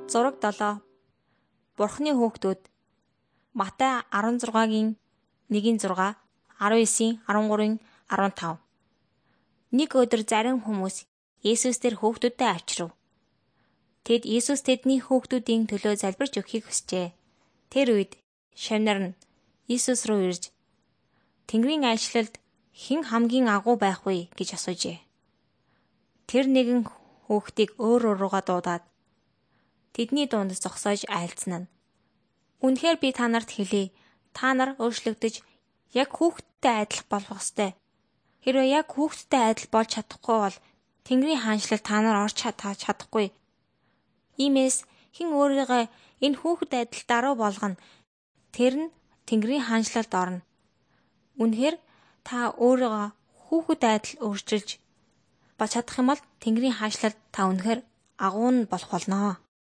Зураг 7. Бурхны хүүхдүүд. Матай 16-гийн 1-6, 19-ийн 13-ийн 15. Нэг өдөр зарим хүмүүс Есүс дээр хүүхдүүдтэй авчирв. Тэд Есүс тэдний хүүхдүүдийн төлөө залбирч өгөхийг хүсжээ. Тэр үед шавнар нь Есүс рүү ирж Тэнгэрийн айлчлалд хэн хамгийн агуу байх вэ гэж асуужээ. Тэр нэгэн хүүхдийг өөр руугаа дуудаад тэдний дунд зогсоож айлцсан нь. Үнэхээр би та нарт хэлье, та нар өөрчлөгдөж яг хүүхдтэй адил болох ёстой. Хэрвээ яг хүүхдтэй адил болж чадахгүй бол Тэнгэрийн хаанчлалд та нар орж чадахгүй. Иймээс хэн өөрийгөө энэ хүүхэд адил даруй болгоно, тэр нь Тэнгэрийн хаанчлалд орно. Үнэхээр та өөрийгөө хүүхэд адил өөрчилж чадах юм бол Тэнгэрийн хаанчлалд та үнэхээр агуу нь болох болно.